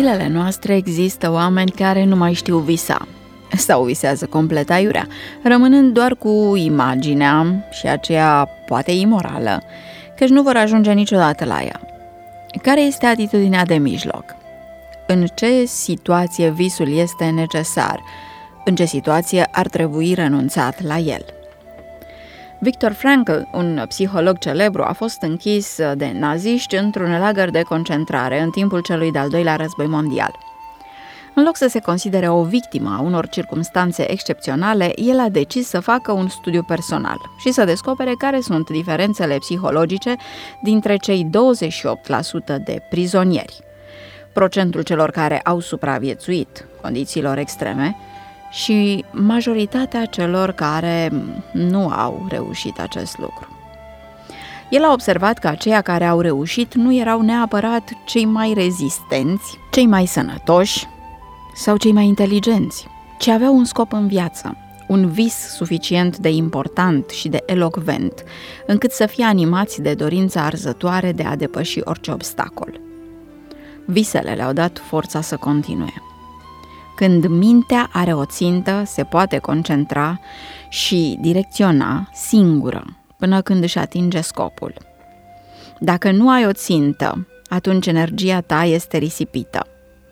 zilele noastre există oameni care nu mai știu visa sau visează complet aiurea, rămânând doar cu imaginea și aceea poate imorală, căci nu vor ajunge niciodată la ea. Care este atitudinea de mijloc? În ce situație visul este necesar? În ce situație ar trebui renunțat la el? Viktor Frankl, un psiholog celebru, a fost închis de naziști într-un lagăr de concentrare în timpul celui de-al doilea război mondial. În loc să se considere o victimă a unor circumstanțe excepționale, el a decis să facă un studiu personal și să descopere care sunt diferențele psihologice dintre cei 28% de prizonieri, procentul celor care au supraviețuit condițiilor extreme și majoritatea celor care nu au reușit acest lucru. El a observat că aceia care au reușit nu erau neapărat cei mai rezistenți, cei mai sănătoși sau cei mai inteligenți, ci aveau un scop în viață, un vis suficient de important și de elocvent, încât să fie animați de dorința arzătoare de a depăși orice obstacol. Visele le-au dat forța să continue. Când mintea are o țintă, se poate concentra și direcționa singură până când își atinge scopul. Dacă nu ai o țintă, atunci energia ta este risipită.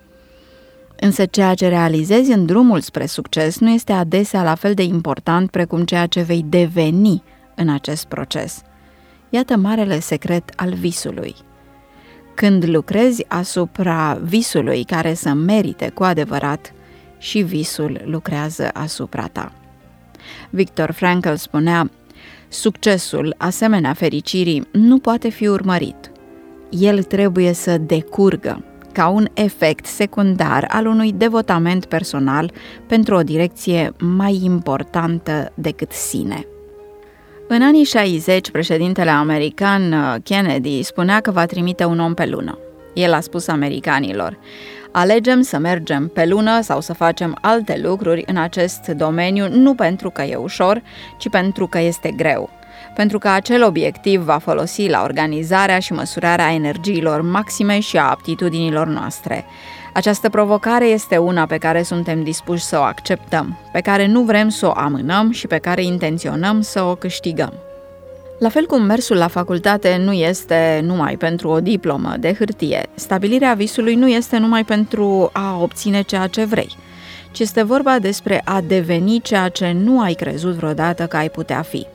Însă ceea ce realizezi în drumul spre succes nu este adesea la fel de important precum ceea ce vei deveni în acest proces. Iată marele secret al visului. Când lucrezi asupra visului care să merite cu adevărat, și visul lucrează asupra ta. Viktor Frankl spunea: succesul, asemenea fericirii, nu poate fi urmărit. El trebuie să decurgă ca un efect secundar al unui devotament personal pentru o direcție mai importantă decât sine. În anii 60, președintele american Kennedy spunea că va trimite un om pe lună. El a spus americanilor: alegem să mergem pe lună sau să facem alte lucruri în acest domeniu nu pentru că e ușor, ci pentru că este greu. Pentru că acel obiectiv va folosi la organizarea și măsurarea energiilor maxime și a aptitudinilor noastre. Această provocare este una pe care suntem dispuși să o acceptăm, pe care nu vrem să o amânăm și pe care intenționăm să o câștigăm. La fel cum mersul la facultate nu este numai pentru o diplomă de hârtie, stabilirea visului nu este numai pentru a obține ceea ce vrei, ci este vorba despre a deveni ceea ce nu ai crezut vreodată că ai putea fi.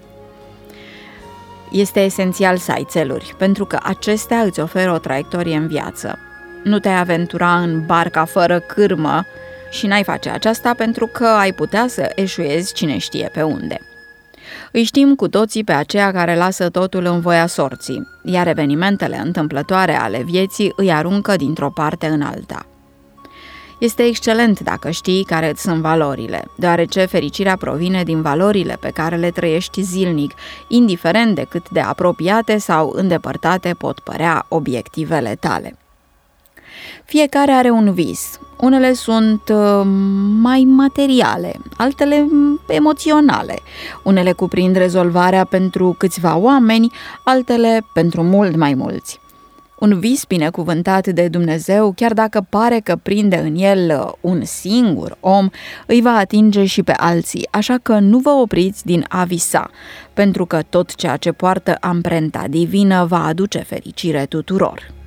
Este esențial să ai țeluri, pentru că acestea îți oferă o traiectorie în viață. Nu te-ai aventura în barca fără cârmă și n-ai face aceasta pentru că ai putea să eșuezi cine știe pe unde. Îi știm cu toții pe aceia care lasă totul în voia sorții, iar evenimentele întâmplătoare ale vieții îi aruncă dintr-o parte în alta. Este excelent dacă știi care îți sunt valorile, deoarece fericirea provine din valorile pe care le trăiești zilnic, indiferent de cât de apropiate sau îndepărtate pot părea obiectivele tale. Fiecare are un vis. Unele sunt mai materiale, altele emoționale. Unele cuprind rezolvarea pentru câțiva oameni, altele pentru mult mai mulți. Un vis binecuvântat de Dumnezeu, chiar dacă pare că prinde în el un singur om, îi va atinge și pe alții, așa că nu vă opriți din a visa, pentru că tot ceea ce poartă amprenta divină va aduce fericire tuturor.